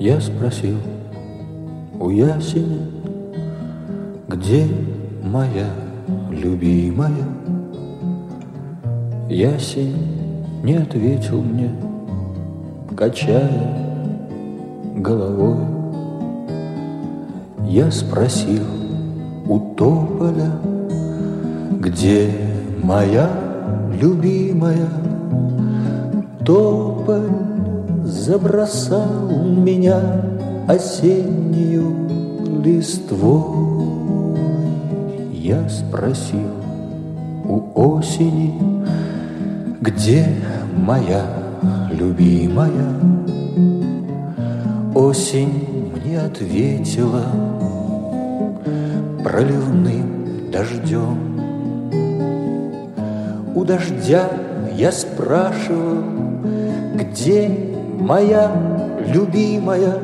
Я спросил у ясеня, где моя любимая? Ясень не ответил мне, качая головой. Я спросил у тополя, где моя любимая? Тополь забросал меня осеннюю листвой. Я спросил у осени, где моя любимая? Осень мне ответила проливным дождем. У дождя я спрашивал, где моя любимая?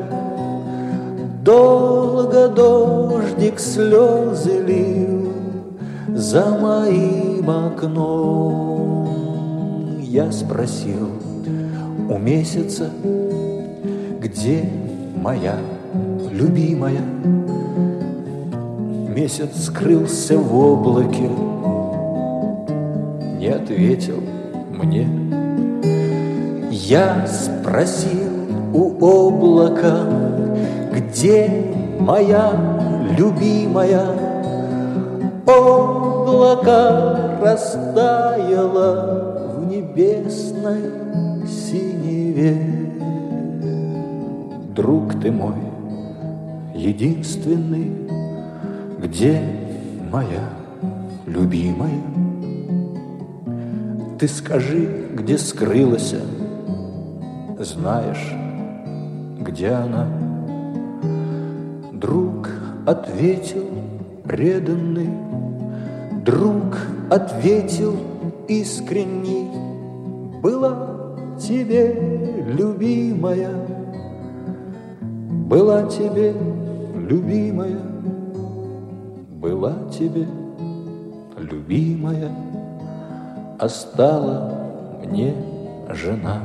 Долго дождик слезы лил за моим окном. Я спросил у месяца, где моя любимая? Месяц скрылся в облаке, не ответил мне. Я спросил у облака, где моя любимая? Облако растаяло в небесной синеве. Друг ты мой единственный, где моя любимая? Ты скажи, где скрылась, знаешь, где она? Друг ответил преданный, друг ответил искренний: была тебе любимая, была тебе любимая, была тебе любимая, а стала мне жена.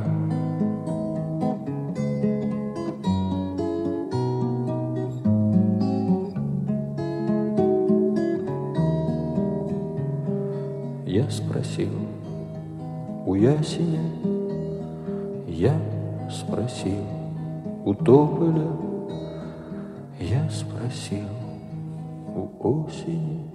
Я спросил у ясеня, я спросил у тополя, я спросил у осени.